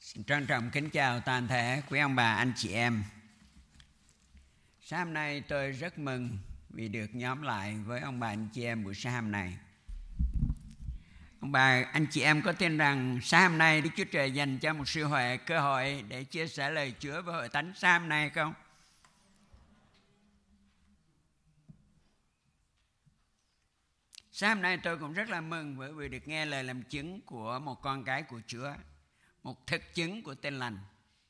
Xin trân trọng kính chào toàn thể quý ông bà, anh chị em. Sáng hôm nay tôi rất mừng vì được nhóm lại với ông bà, anh chị em buổi sáng hôm nay. Ông bà, anh chị em có tin rằng sáng hôm nay Đức Chúa Trời dành cho một sư huệ cơ hội để chia sẻ lời Chúa với hội thánh sáng hôm nay không? Sáng hôm nay tôi cũng rất là mừng bởi vì được nghe lời làm chứng của một con cái của Chúa, một thực chứng của Tin Lành.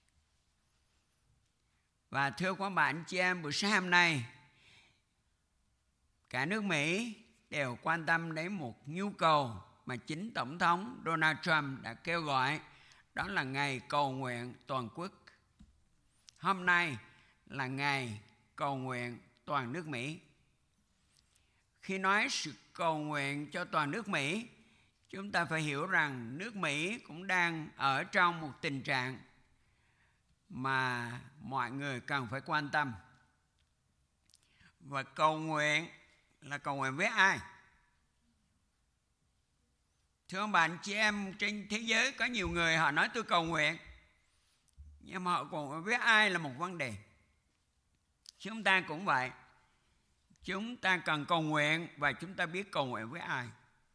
Và thưa quý bạn, anh chị em, buổi sáng hôm nay cả nước Mỹ đều quan tâm đến một nhu cầu mà chính Tổng thống Donald Trump đã kêu gọi, đó là ngày cầu nguyện toàn quốc. Hôm nay là ngày cầu nguyện toàn nước Mỹ. Khi nói sự cầu nguyện cho toàn nước Mỹ, chúng ta phải hiểu rằng nước Mỹ cũng đang ở trong một tình trạng mà mọi người cần phải quan tâm. Và cầu nguyện là cầu nguyện với ai? Thưa ông bà, anh chị em, trên thế giới có nhiều người họ nói tôi cầu nguyện, nhưng mà họ cầu nguyện với ai là một vấn đề. Chúng ta cũng vậy. Chúng ta cần cầu nguyện và chúng ta biết cầu nguyện với ai.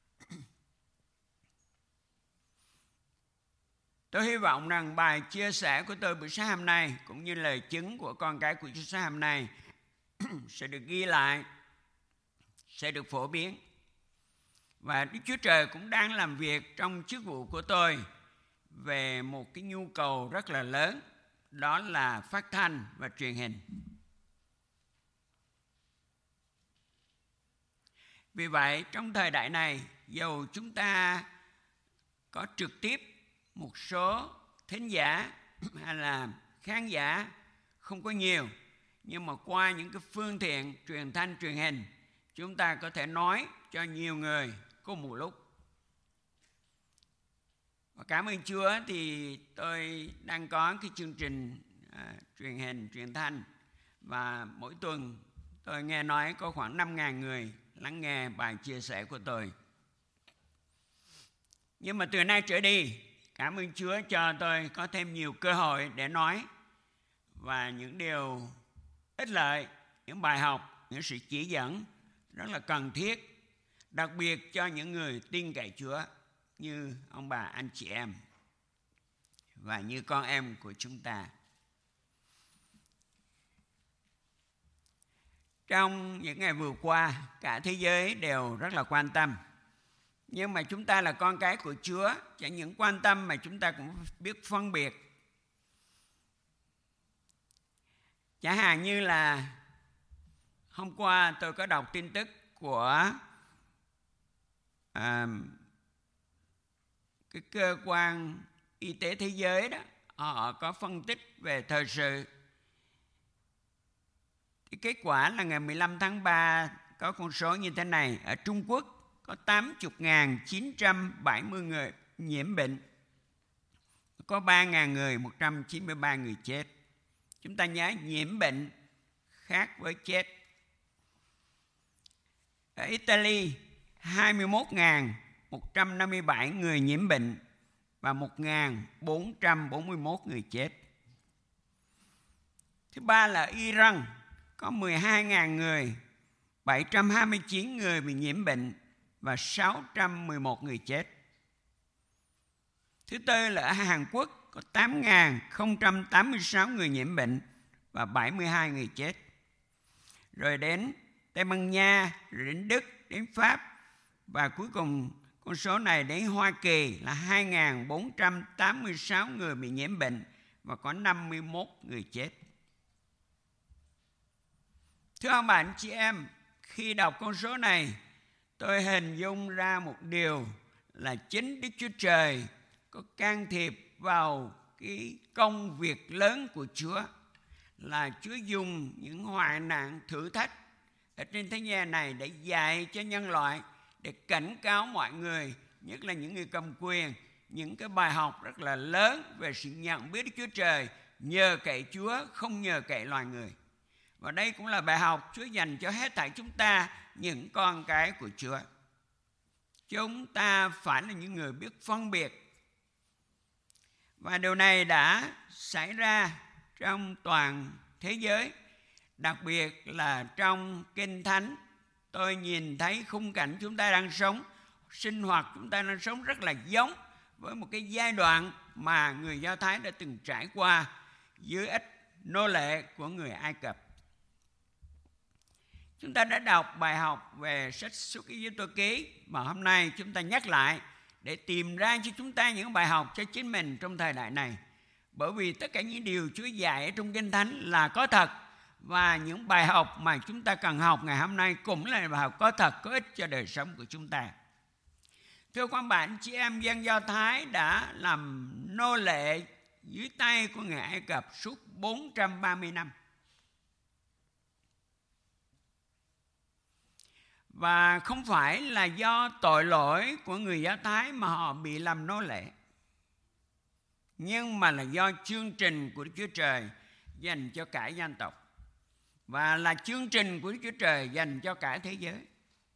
Tôi hy vọng rằng bài chia sẻ của tôi buổi sáng hôm nay cũng như lời chứng của con cái của Chúa sáng hôm nay sẽ được ghi lại, sẽ được phổ biến. Và Đức Chúa Trời cũng đang làm việc trong chức vụ của tôi về một cái nhu cầu rất là lớn, đó là phát thanh và truyền hình. Vì vậy, trong thời đại này, dầu chúng ta có trực tiếp một số thính giả hay là khán giả không có nhiều, nhưng mà qua những cái phương tiện truyền thanh, truyền hình, chúng ta có thể nói cho nhiều người cùng một lúc. Và cảm ơn Chúa thì tôi đang có cái chương trình truyền hình, truyền thanh, và mỗi tuần tôi nghe nói có khoảng 5.000 người lắng nghe bài chia sẻ của tôi. Nhưng mà từ nay trở đi, cảm ơn Chúa cho tôi có thêm nhiều cơ hội để nói và những điều ích lợi, những bài học, những sự chỉ dẫn rất là cần thiết, đặc biệt cho những người tin cậy Chúa như ông bà, anh chị em và như con em của chúng ta. Trong những ngày vừa qua, cả thế giới đều rất là quan tâm. Nhưng mà chúng ta là con cái của Chúa, chẳng những quan tâm mà chúng ta cũng biết phân biệt. Chẳng hạn như là hôm qua tôi có đọc tin tức của cái cơ quan y tế thế giới đó, họ có phân tích về thời sự. Cái kết quả là ngày 15 tháng 3 có con số như thế này: ở Trung Quốc có 80.970 người nhiễm bệnh, có 3.000 người, 193 người chết. Chúng ta nhớ nhiễm bệnh khác với chết. Ở Italy, 21.157 người nhiễm bệnh và 1.441 người chết. Thứ ba là Iran, có 12.000 người, 729 người bị nhiễm bệnh và 611 người chết. Thứ tư là ở Hàn Quốc, có 8.086 người nhiễm bệnh và 72 người chết. Rồi đến Tây Ban Nha, rồi đến Đức, đến Pháp, và cuối cùng con số này đến Hoa Kỳ là 2.486 người bị nhiễm bệnh và có 51 người chết. Thưa ông bà, anh chị em, khi đọc con số này, tôi hình dung ra một điều là chính Đức Chúa Trời có can thiệp vào cái công việc lớn của Chúa, là Chúa dùng những hoạn nạn, thử thách ở trên thế gian này để dạy cho nhân loại, để cảnh cáo mọi người, nhất là những người cầm quyền, những cái bài học rất là lớn về sự nhận biết Đức Chúa Trời, nhờ cậy Chúa, không nhờ cậy loài người. Và đây cũng là bài học Chúa dành cho hết thảy chúng ta, những con cái của Chúa. Chúng ta phải là những người biết phân biệt. Và điều này đã xảy ra trong toàn thế giới, đặc biệt là trong Kinh Thánh. Tôi nhìn thấy khung cảnh chúng ta đang sống, sinh hoạt chúng ta đang sống rất là giống với một cái giai đoạn mà người Do Thái đã từng trải qua dưới ách nô lệ của người Ai Cập. Chúng ta đã đọc bài học về sách Xuất Ai-cập ký mà hôm nay chúng ta nhắc lại để tìm ra cho chúng ta những bài học cho chính mình trong thời đại này. Bởi vì tất cả những điều Chúa dạy ở trong Kinh Thánh là có thật, và những bài học mà chúng ta cần học ngày hôm nay cũng là bài học có thật, có ích cho đời sống của chúng ta. Thưa các bạn, chị em dân Do Thái đã làm nô lệ dưới tay của người Ai Cập suốt 430 năm. Và không phải là do tội lỗi của người Do Thái mà họ bị làm nô lệ, nhưng mà là do chương trình của Đức Chúa Trời dành cho cả dân tộc, và là chương trình của Đức Chúa Trời dành cho cả thế giới.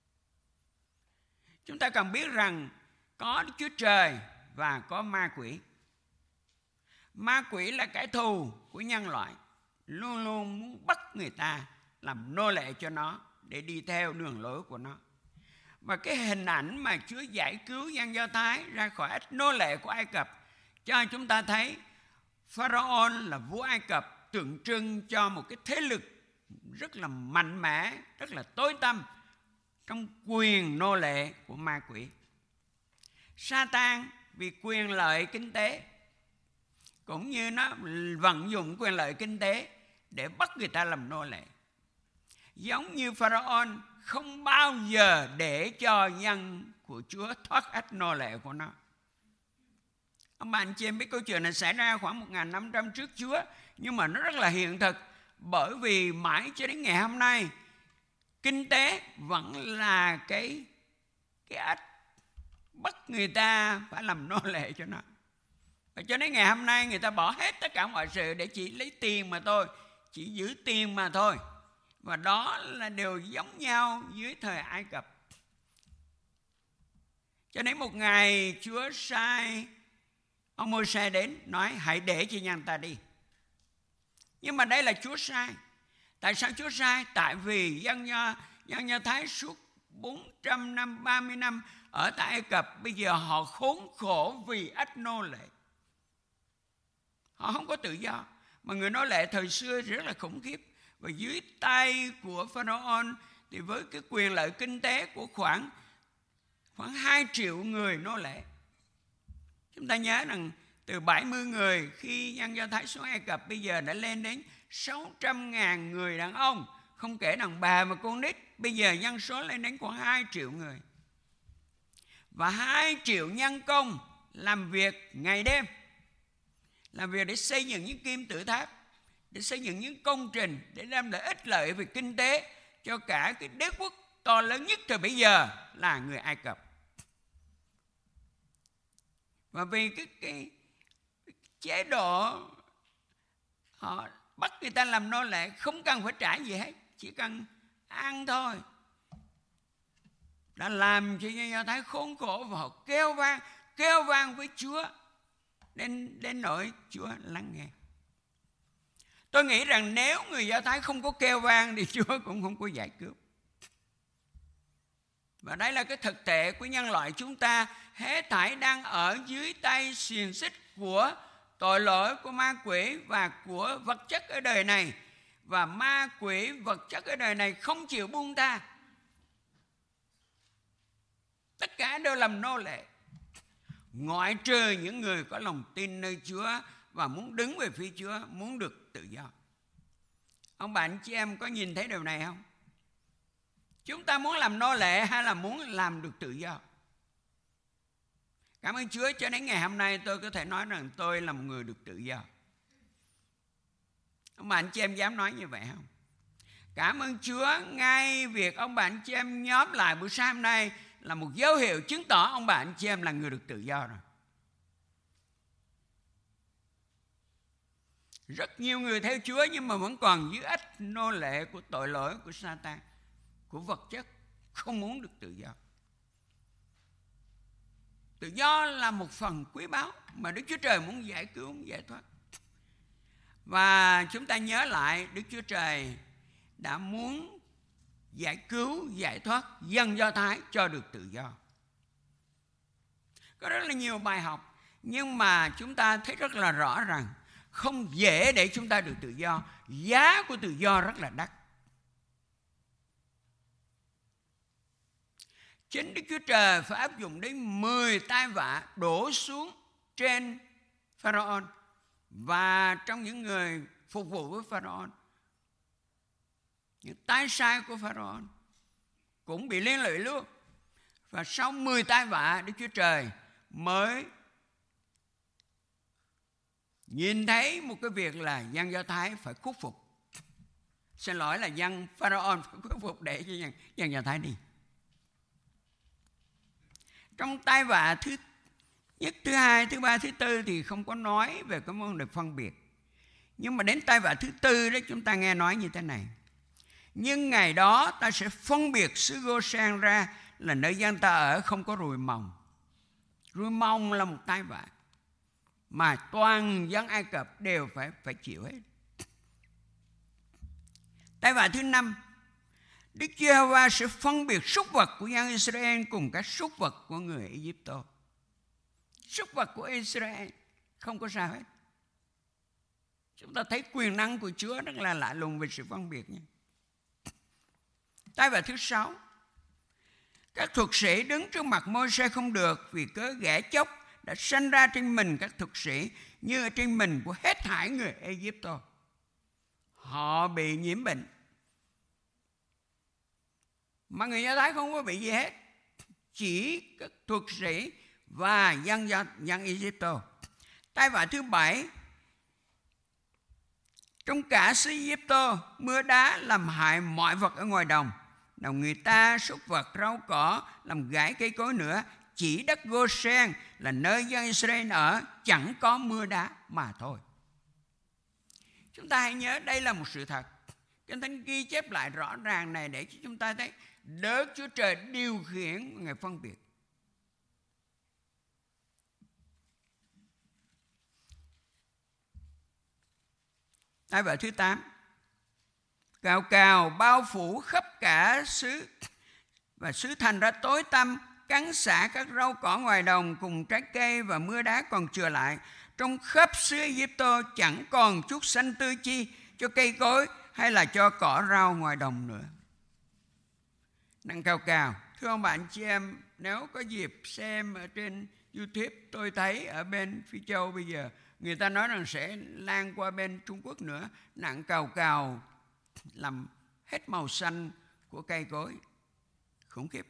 Chúng ta cần biết rằng có Đức Chúa Trời và có ma quỷ. Ma quỷ là kẻ thù của nhân loại, luôn luôn muốn bắt người ta làm nô lệ cho nó để đi theo đường lối của nó. Và cái hình ảnh mà Chúa giải cứu dân Do Thái ra khỏi ách nô lệ của Ai Cập cho chúng ta thấy Pharaoh là vua Ai Cập, tượng trưng cho một cái thế lực rất là mạnh mẽ, rất là tối tăm trong quyền nô lệ của ma quỷ. Sa-tan vì quyền lợi kinh tế, cũng như nó vận dụng quyền lợi kinh tế để bắt người ta làm nô lệ. Giống như Pharaoh không bao giờ để cho dân của Chúa thoát ách nô lệ của nó. Ông bạn chị em biết câu chuyện này xảy ra khoảng 1.500 trước Chúa, nhưng mà nó rất là hiện thực, bởi vì mãi cho đến ngày hôm nay kinh tế vẫn là cái ách bắt người ta phải làm nô lệ cho nó. Và cho đến ngày hôm nay người ta bỏ hết tất cả mọi sự để chỉ lấy tiền mà thôi, chỉ giữ tiền mà thôi. Và đó là điều giống nhau dưới thời Ai Cập. Cho đến một ngày Chúa sai ông Môi-se đến nói hãy để cho nhân ta đi. Nhưng mà đây là Chúa sai. Tại sao Chúa sai? Tại vì dân Do Thái suốt 430 năm ở tại Ai Cập, bây giờ họ khốn khổ vì ách nô lệ. Họ không có tự do. Mà người nô lệ thời xưa rất là khủng khiếp. Và dưới tay của Pharaoh thì với cái quyền lợi kinh tế của khoảng 2 triệu người nô lệ. Chúng ta nhớ rằng từ 70 người khi dân Do Thái xuống Ai Cập, bây giờ đã lên đến 600.000 người đàn ông, không kể đàn bà và con nít. Bây giờ dân số lên đến khoảng 2 triệu người. Và 2 triệu nhân công làm việc ngày đêm, làm việc để xây dựng những kim tự tháp, để xây dựng những công trình để đem lại ích lợi về kinh tế cho cả cái đế quốc to lớn nhất thời bây giờ là người Ai Cập. Và vì cái chế độ họ bắt người ta làm nô lệ không cần phải trả gì hết, chỉ cần ăn thôi, đã làm cho dân Do Thái khốn khổ, và họ kêu vang với Chúa đến nỗi Chúa lắng nghe. Tôi nghĩ rằng nếu người Do Thái không có kêu vang thì Chúa cũng không có giải cứu. Và đây là cái thực tế của nhân loại chúng ta, hết thảy đang ở dưới tay xiềng xích của tội lỗi của ma quỷ và của vật chất ở đời này. Và ma quỷ vật chất ở đời này không chịu buông tha. Tất cả đều làm nô lệ, ngoại trừ những người có lòng tin nơi Chúa và muốn đứng về phía Chúa, muốn được tự do. Ông bạn chị em có nhìn thấy điều này không? Chúng ta muốn làm nô lệ hay là muốn làm được tự do? Cảm ơn Chúa, cho đến ngày hôm nay tôi có thể nói rằng tôi là một người được tự do. Ông bạn chị em dám nói như vậy không? Cảm ơn Chúa, ngay việc ông bạn chị em nhóm lại buổi sáng hôm nay là một dấu hiệu chứng tỏ ông bạn chị em là người được tự do rồi. Rất nhiều người theo Chúa nhưng mà vẫn còn dưới ách nô lệ của tội lỗi của Sa-tan, của vật chất, không muốn được tự do. Tự do là một phần quý báu. mà Đức Chúa Trời muốn giải cứu, muốn giải thoát. Và chúng ta nhớ lại Đức Chúa Trời đã muốn giải cứu, giải thoát dân Do Thái cho được tự do. Có rất là nhiều bài học, nhưng mà chúng ta thấy rất là rõ rằng không dễ để chúng ta được tự do. Giá của tự do rất là đắt. Chính Đức Chúa Trời phải áp dụng đến 10 tai vạ đổ xuống trên Pharaoh và trong những người phục vụ với Pharaoh. Những tay sai của Pharaoh cũng bị liên lụy luôn. Và sau 10 tai vạ, Đức Chúa Trời mới nhìn thấy một cái việc là dân Do Thái phải khuất phục. Xin lỗi là dân Pharaoh phải khuất phục để cho dân Do Thái đi. Trong tai vạ thứ nhất, thứ hai, thứ ba, thứ tư thì không có nói về cái môn được phân biệt. Nhưng mà đến tai vạ thứ tư đó chúng ta nghe nói như thế này. Nhưng ngày đó ta sẽ phân biệt xứ Gô-sen ra là nơi dân ta ở không có ruồi mòng. Ruồi mòng là một tai vạ mà toàn dân Ai Cập đều phải chịu hết. Tai vạ thứ năm, Đức Giê-hô-va sẽ phân biệt súc vật của dân Israel cùng các súc vật của người Ai-cập. Súc vật của Israel không có sao hết. Chúng ta thấy quyền năng của Chúa rất là lạ lùng về sự phân biệt nha. Tai vạ thứ sáu, các thuật sĩ đứng trước mặt Môi-se không được vì cớ ghẻ chóc đã sanh ra trên mình các thuật sĩ như ở trên mình của hết thảy người Ai-cập. Họ bị nhiễm bệnh mà người Do Thái không có bị gì hết, chỉ các thuật sĩ và dân Ai-cập. Tai vạ thứ bảy, trong cả xứ Ai-cập mưa đá làm hại mọi vật ở ngoài đồng người ta, súc vật, rau cỏ, làm gãy cây cối nữa. Chỉ đất Gô-sen là nơi dân Israel ở chẳng có mưa đá mà thôi. Chúng ta hãy nhớ đây là một sự thật. Kinh Thánh ghi chép lại rõ ràng này để cho chúng ta thấy Đức Chúa Trời điều khiển Ngài phân biệt. Tai vạ thứ 8, cào cào bao phủ khắp cả xứ và xứ thành ra tối tăm, cắn xả các rau cỏ ngoài đồng cùng trái cây và mưa đá còn chừa lại. Trong khắp xứ Ai-cập chẳng còn chút xanh tươi chi cho cây cối hay là cho cỏ rau ngoài đồng nữa. Nặng cào cào. Thưa ông bạn chị em, nếu có dịp xem ở trên YouTube, tôi thấy ở bên Phi Châu bây giờ người ta nói rằng sẽ lan qua bên Trung Quốc nữa. Nặng cào cào làm hết màu xanh của cây cối. Khủng khiếp.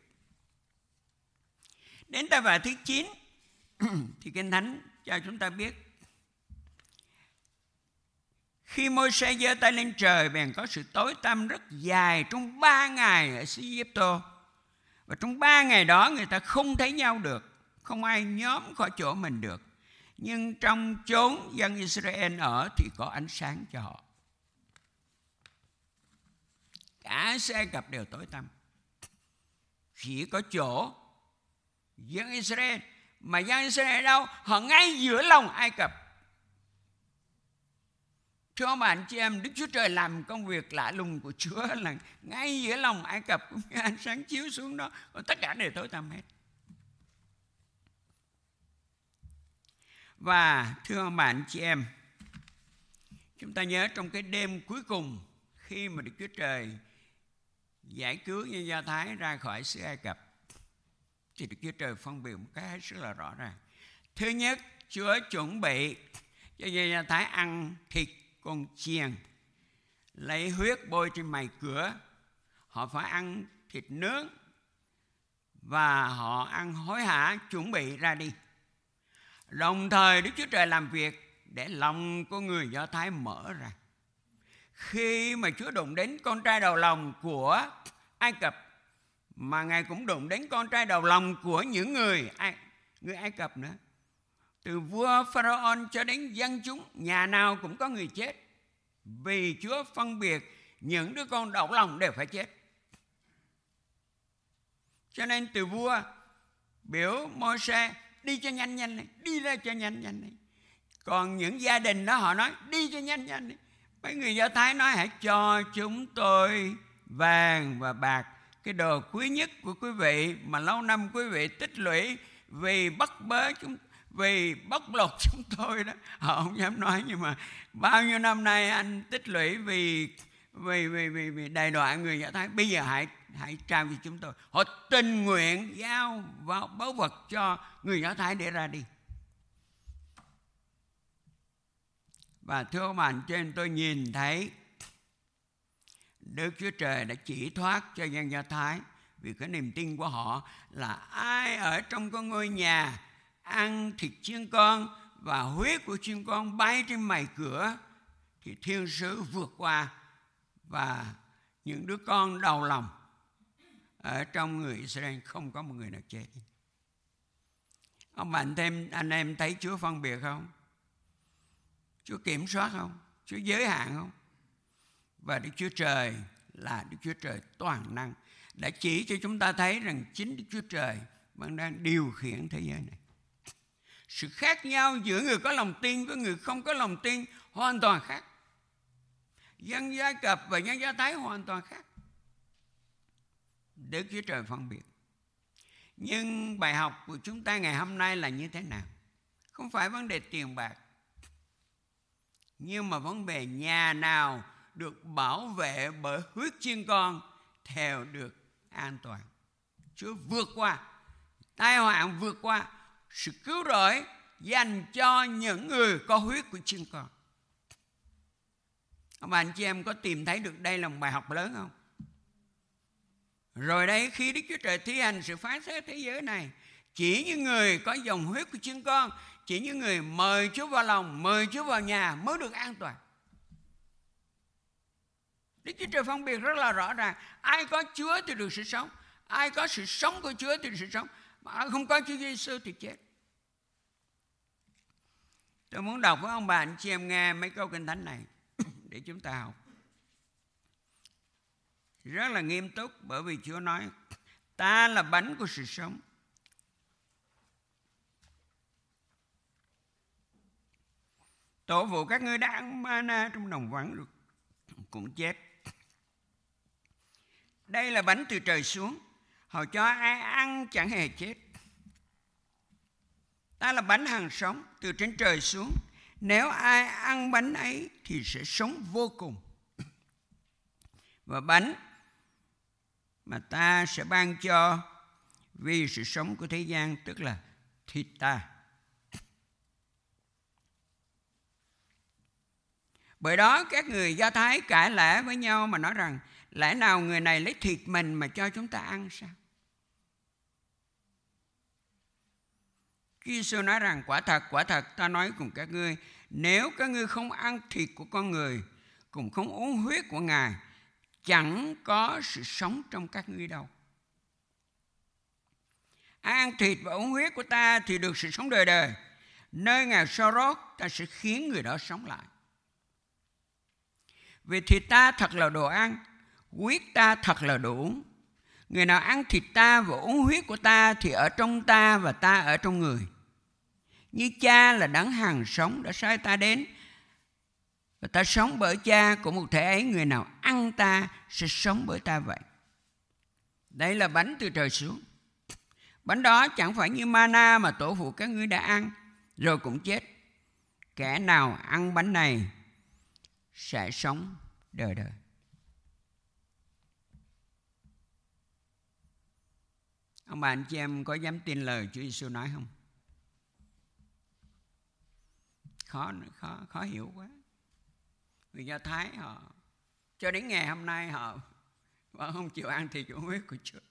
Đến tai vạ thứ 9 thì Kinh Thánh cho chúng ta biết khi Môi-se giơ tay lên trời bèn có sự tối tăm rất dài trong 3 ngày ở xứ Ai-cập. Và trong 3 ngày đó người ta không thấy nhau được, không ai nhóm khỏi chỗ mình được. Nhưng trong chốn dân Israel ở thì có ánh sáng cho họ. Cả xứ Ai Cập đều tối tăm. Chỉ có chỗ dân Israel, mà dân Israel đâu? Họ ngay giữa lòng Ai Cập. Thưa ông bạn chị em, Đức Chúa Trời làm công việc lạ lùng của Chúa là ngay giữa lòng Ai Cập cũng như ánh sáng chiếu xuống đó, còn tất cả đều tối tăm hết. Và thưa ông bạn chị em, chúng ta nhớ trong cái đêm cuối cùng khi mà Đức Chúa Trời giải cứu nhân Do Thái ra khỏi xứ Ai Cập thì Đức Chúa Trời phân biệt một cái rất là rõ ràng. Thứ nhất, Chúa chuẩn bị cho dân Do Thái ăn thịt con chiên, lấy huyết bôi trên mày cửa. Họ phải ăn thịt nướng và họ ăn hối hả chuẩn bị ra đi. Đồng thời Đức Chúa Trời làm việc để lòng của người Do Thái mở ra. Khi mà Chúa đụng đến con trai đầu lòng của Ai Cập, mà Ngài cũng đụng đến con trai đầu lòng của những người Ai Cập nữa. Từ vua Pharaoh cho đến dân chúng, nhà nào cũng có người chết. Vì Chúa phân biệt những đứa con đầu lòng đều phải chết. Cho nên từ vua biểu Môi-se đi cho nhanh nhanh này, đi ra cho nhanh nhanh này. Còn những gia đình đó họ nói đi cho nhanh nhanh này. Mấy người Do Thái nói hãy cho chúng tôi vàng và bạc, cái đồ quý nhất của quý vị mà lâu năm quý vị tích lũy vì vì bóc lột chúng tôi đó. Họ không dám nói, nhưng mà bao nhiêu năm nay anh tích lũy vì đày đọa người Do Thái, bây giờ hãy trao cho chúng tôi. Họ tình nguyện giao vào báu vật cho người Do Thái để ra đi. Và thưa các bạn, trên tôi nhìn thấy Đức Chúa Trời đã chỉ thoát cho dân Do Thái, vì cái niềm tin của họ là ai ở trong cái ngôi nhà ăn thịt chiên con và huyết của chiên con bay trên mày cửa thì thiên sứ vượt qua, và những đứa con đầu lòng ở trong người Israel không có một người nào chết. Ông bạn anh em thấy Chúa phân biệt không? Chúa kiểm soát không? Chúa giới hạn không? Và Đức Chúa Trời là Đức Chúa Trời toàn năng, đã chỉ cho chúng ta thấy rằng chính Đức Chúa Trời vẫn đang điều khiển thế giới này. Sự khác nhau giữa người có lòng tin với người không có lòng tin hoàn toàn khác. Dân Gia Cập và dân Do Thái hoàn toàn khác. Đức Chúa Trời phân biệt. Nhưng bài học của chúng ta ngày hôm nay là như thế nào? Không phải vấn đề tiền bạc, nhưng mà vấn đề nhà nào được bảo vệ bởi huyết chiên con theo được an toàn. Chúa vượt qua tai họa, vượt qua sự cứu rỗi dành cho những người có huyết của chiên con. Ông bà anh chị em có tìm thấy được đây là một bài học lớn không? Rồi đây, khi Đức Chúa Trời thi hành sự phán xét thế giới này, chỉ những người có dòng huyết của chiên con, chỉ những người mời Chúa vào lòng, mời Chúa vào nhà mới được an toàn. Đức Chúa Trời phân biệt rất là rõ ràng. Ai có Chúa thì được sự sống, ai có sự sống của Chúa thì được sự sống, mà ai không có Chúa Giêsu thì chết. Tôi muốn đọc với ông bà anh chị em nghe mấy câu Kinh Thánh này để chúng ta học. Rất là nghiêm túc, bởi vì Chúa nói ta là bánh của sự sống. Tổ phụ các ngươi đã ăn mana trong đồng vắng rồi cũng chết. Đây là bánh từ trời xuống, hầu cho ai ăn chẳng hề chết. Ta là bánh hằng sống từ trên trời xuống, nếu ai ăn bánh ấy thì sẽ sống vô cùng. Và bánh mà ta sẽ ban cho vì sự sống của thế gian, tức là thịt ta. Bởi đó các người Do Thái cãi lẽ với nhau mà nói rằng lẽ nào người này lấy thịt mình mà cho chúng ta ăn sao? Chúa Giêsu nói rằng quả thật ta nói cùng các ngươi, nếu các ngươi không ăn thịt của con người, cũng không uống huyết của Ngài, chẳng có sự sống trong các ngươi đâu. Ai ăn thịt và uống huyết của ta thì được sự sống đời đời. Nơi Ngài soi rót, ta sẽ khiến người đó sống lại. Vì thịt ta thật là đồ ăn, huyết ta thật là đồ uống. Người nào ăn thịt ta và uống huyết của ta thì ở trong ta và ta ở trong người. Như Cha là đấng hằng sống đã sai ta đến, và ta sống bởi Cha, của một thể ấy người nào ăn ta sẽ sống bởi ta vậy. Đây là bánh từ trời xuống. Bánh đó chẳng phải như mana mà tổ phụ các ngươi đã ăn rồi cũng chết. Kẻ nào ăn bánh này sẽ sống đời đời. Ông bà anh chị em có dám tin lời Chúa Giêsu nói không? Khó hiểu quá. Người Do Thái họ cho đến ngày hôm nay họ vẫn không chịu ăn thịt uống huyết của Chúa.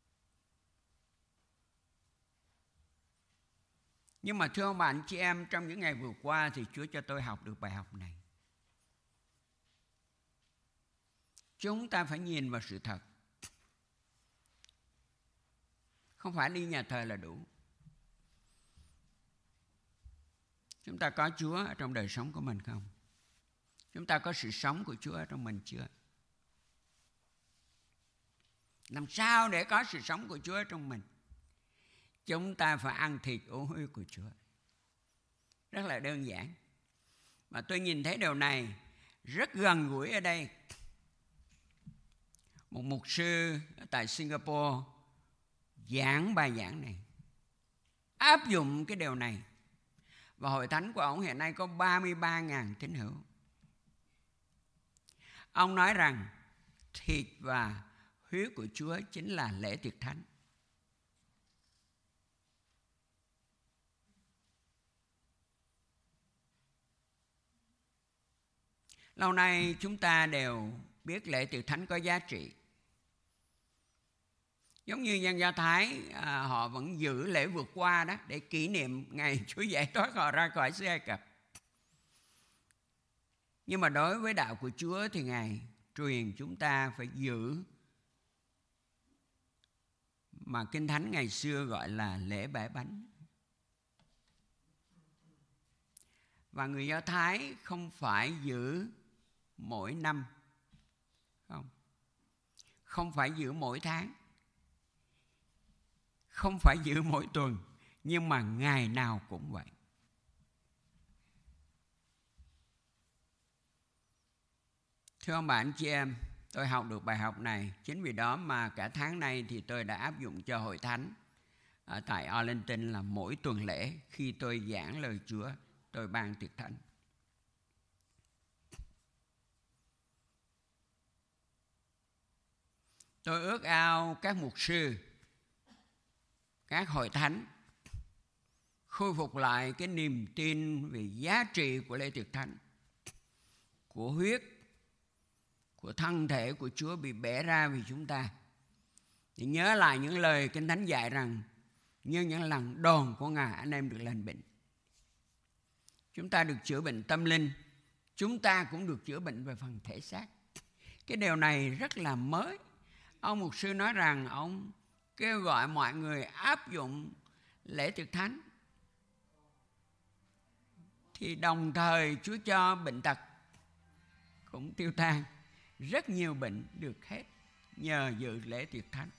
Nhưng mà thưa ông bà anh chị em, trong những ngày vừa qua thì Chúa cho tôi học được bài học này. Chúng ta phải nhìn vào sự thật. Không phải đi nhà thờ là đủ. Chúng ta có Chúa ở trong đời sống của mình không? Chúng ta có sự sống của Chúa ở trong mình chưa? Làm sao để có sự sống của Chúa ở trong mình? chúng ta phải ăn thịt uống huyết của Chúa. Rất là đơn giản. Mà tôi nhìn thấy điều này rất gần gũi ở đây. Một mục sư tại Singapore giảng bài giảng này, áp dụng cái điều này. Và hội thánh của ông hiện nay có 33.000 tín hữu. Ông nói rằng thịt và huyết của Chúa chính là lễ tiệc thánh. Lâu nay chúng ta đều biết lễ tiệc thánh có giá trị. Giống như dân Do Thái, họ vẫn giữ lễ vượt qua đó để kỷ niệm ngày Chúa giải thoát họ ra khỏi xứ Ai Cập. Nhưng mà đối với đạo của Chúa thì Ngài truyền chúng ta phải giữ mà Kinh Thánh ngày xưa gọi là lễ bãi bánh. Và người Do Thái không phải giữ mỗi năm, không phải giữ mỗi tháng, không phải giữ mỗi tuần, nhưng mà ngày nào cũng vậy. Thưa ông bà anh chị em, tôi học được bài học này. Chính vì đó mà cả tháng nay thì tôi đã áp dụng cho hội thánh ở tại Arlington là mỗi tuần lễ khi tôi giảng lời Chúa, tôi ban tiệc thánh. Tôi ước ao các mục sư, các hội thánh khôi phục lại cái niềm tin về giá trị của lễ tiệc thánh, của huyết, của thân thể của Chúa bị bẻ ra vì chúng ta. Thì nhớ lại những lời Kinh Thánh dạy rằng như những lần đòn của Ngài anh em được lành bệnh. Chúng ta được chữa bệnh tâm linh, chúng ta cũng được chữa bệnh về phần thể xác. Cái điều này rất là mới. Ông mục sư nói rằng ông kêu gọi mọi người áp dụng lễ tiệc thánh. Thì đồng thời Chúa cho bệnh tật cũng tiêu tan. Rất nhiều bệnh được hết nhờ dự lễ tiệc thánh.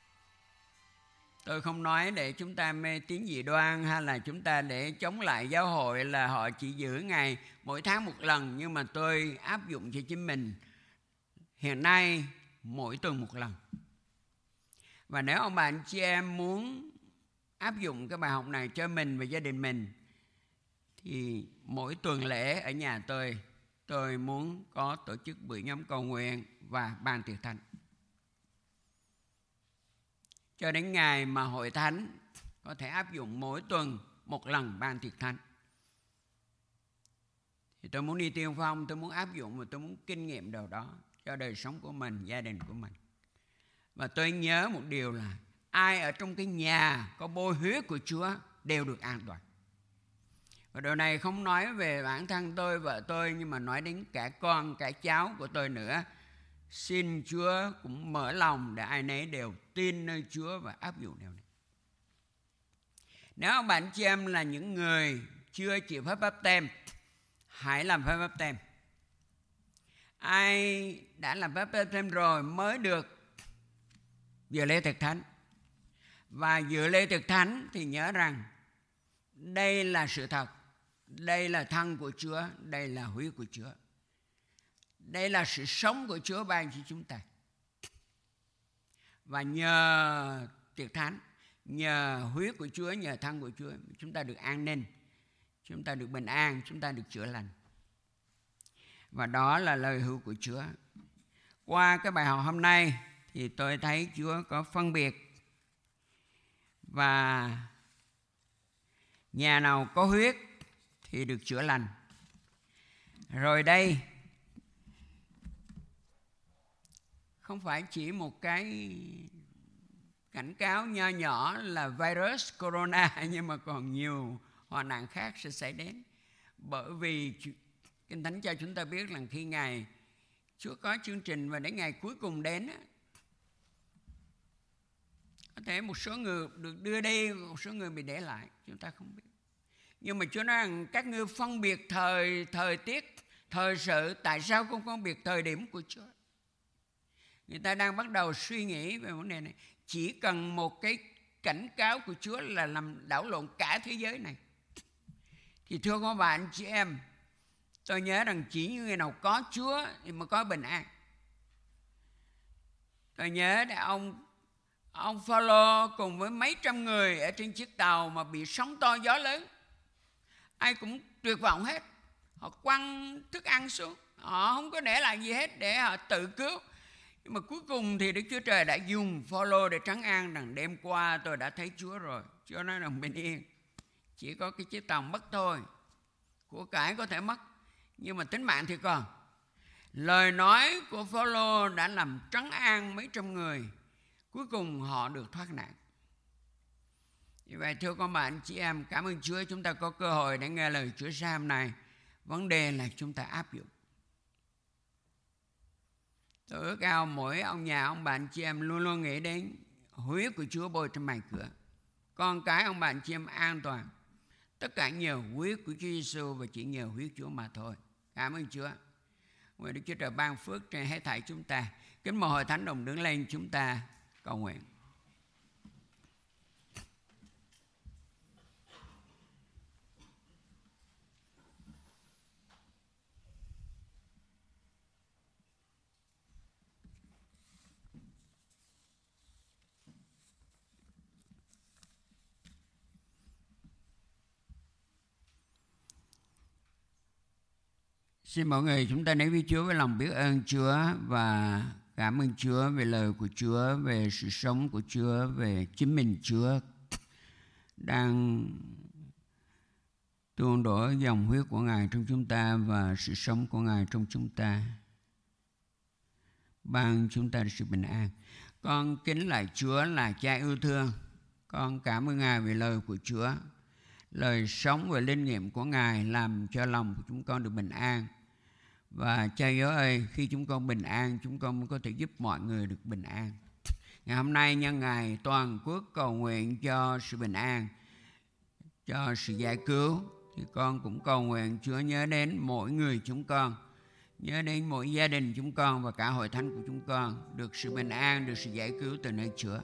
Tôi không nói để chúng ta mê tín dị đoan hay là chúng ta để chống lại giáo hội là họ chỉ giữ ngày mỗi tháng một lần. Nhưng mà tôi áp dụng cho chính mình hiện nay mỗi tuần một lần. Và nếu ông bà anh chị em muốn áp dụng cái bài học này cho mình và gia đình mình thì mỗi tuần lễ ở nhà tôi muốn có tổ chức bữa nhóm cầu nguyện và ban tiệc thánh. Cho đến ngày mà hội thánh có thể áp dụng mỗi tuần một lần ban tiệc thánh. Thì tôi muốn đi tiên phong, tôi muốn áp dụng và tôi muốn kinh nghiệm điều đó cho đời sống của mình, gia đình của mình. Và tôi nhớ một điều là ai ở trong cái nhà có bôi huyết của Chúa đều được an toàn. Và điều này không nói về bản thân tôi, vợ tôi, nhưng mà nói đến cả con, cả cháu của tôi nữa. Xin Chúa cũng mở lòng để ai nấy đều tin nơi Chúa và áp dụng điều này. Nếu bạn chị em là những người chưa chịu phép báp têm, hãy làm phép báp têm. Ai đã làm phép báp têm rồi mới được dự lễ tiệc thánh. Và dự lễ tiệc thánh thì nhớ rằng đây là sự thật, đây là thân của Chúa, đây là huyết của Chúa. Đây là sự sống của Chúa ban cho chúng ta. Và nhờ tiệc thánh, nhờ huyết của Chúa, nhờ thân của Chúa, chúng ta được an ninh, chúng ta được bình an, chúng ta được chữa lành. Và đó là lời hứa của Chúa. Qua cái bài học hôm nay thì tôi thấy Chúa có phân biệt. Và nhà nào có huyết thì được chữa lành. Rồi đây không phải chỉ một cái cảnh cáo nho nhỏ là virus corona, nhưng mà còn nhiều hoạn nạn khác sẽ xảy đến. Bởi vì Kinh Thánh cho chúng ta biết là khi Ngài Chúa có chương trình và đến ngày cuối cùng đến, có thể một số người được đưa đi, một số người bị để lại, chúng ta không biết. Nhưng mà Chúa nói rằng các ngươi phân biệt thời tiết, thời sự, tại sao không phân biệt thời điểm của Chúa? Người ta đang bắt đầu suy nghĩ về vấn đề này. Chỉ cần một cái cảnh cáo của Chúa là làm đảo lộn cả thế giới này. Thì thưa các bạn chị em, tôi nhớ rằng chỉ những người nào có Chúa thì mới có bình an. Tôi nhớ là ông Phaolô cùng với mấy trăm người ở trên chiếc tàu mà bị sóng to gió lớn, ai cũng tuyệt vọng hết. Họ quăng thức ăn xuống, họ không có để lại gì hết để họ tự cứu. Nhưng mà cuối cùng thì Đức Chúa Trời đã dùng Phaolô để trấn an rằng đêm qua tôi đã thấy Chúa rồi. Chúa nói rằng bình yên, chỉ có cái chiếc tàu mất thôi, của cải có thể mất, nhưng mà tính mạng thì còn. Lời nói của Phaolô đã làm trấn an mấy trăm người, cuối cùng họ được thoát nạn. Như vậy thưa các bạn chị em, cảm ơn Chúa chúng ta có cơ hội để nghe lời Chúa sáng hôm nay. Vấn đề là chúng ta áp dụng. Tôi ước ao mỗi ông nhà, ông bạn chị em luôn luôn nghĩ đến huyết của Chúa bôi trên mày cửa. Con cái ông bạn chị em an toàn. Tất cả nhờ huyết của Chúa Giêsu và chỉ nhờ huyết Chúa mà thôi. Cảm ơn Chúa. Nguyện Đức Chúa Trời ban phước trên hết thảy chúng ta. Kính mời hội thánh đồng đứng lên, chúng ta cầu nguyện. Xin mọi người chúng ta đến với Chúa với lòng biết ơn Chúa và cảm ơn Chúa về lời của Chúa, về sự sống của Chúa, về chính mình Chúa đang tuôn đổ dòng huyết của Ngài trong chúng ta và sự sống của Ngài trong chúng ta. Ban chúng ta sự bình an. Con kính lạy Chúa là Cha yêu thương. Con cảm ơn Ngài về lời của Chúa. Lời sống và linh nghiệm của Ngài làm cho lòng của chúng con được bình an. Và Cha yêu ơi, khi chúng con bình an, chúng con mới có thể giúp mọi người được bình an. Ngày hôm nay nhân ngày toàn quốc cầu nguyện cho sự bình an, cho sự giải cứu, thì con cũng cầu nguyện Chúa nhớ đến mỗi người chúng con, nhớ đến mỗi gia đình chúng con và cả hội thánh của chúng con được sự bình an, được sự giải cứu từ nơi Chúa.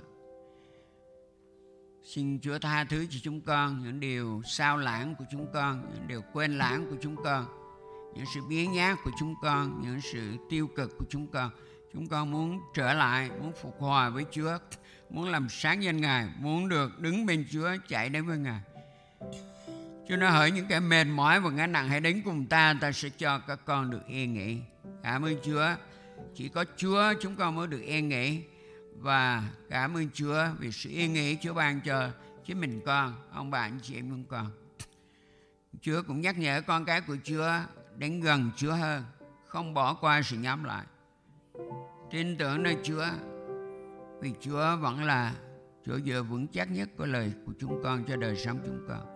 Xin Chúa tha thứ cho chúng con những điều sao lãng của chúng con, những điều quên lãng của chúng con, những sự biếng nhác của chúng con, những sự tiêu cực của chúng con. Chúng con muốn trở lại, muốn phục hòa với Chúa, muốn làm sáng danh Ngài, muốn được đứng bên Chúa, chạy đến với Ngài. Chúa nói hỡi những kẻ mệt mỏi và ngã nặng hãy đến cùng ta, ta sẽ cho các con được yên nghỉ. Cảm ơn Chúa, chỉ có Chúa chúng con mới được yên nghỉ. Và cảm ơn Chúa vì sự yên nghỉ Chúa ban cho chính mình con, ông bà anh chị em chúng con. Chúa cũng nhắc nhở con cái của Chúa đến gần Chúa hơn, không bỏ qua sự nhóm lại. Tin tưởng nơi Chúa, vì Chúa vẫn là chỗ dựa vững chắc nhất của lời của chúng con cho đời sống chúng con.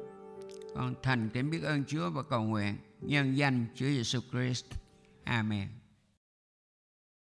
Con thành kính biết ơn Chúa và cầu nguyện nhân danh Chúa Giêsu Christ. Amen.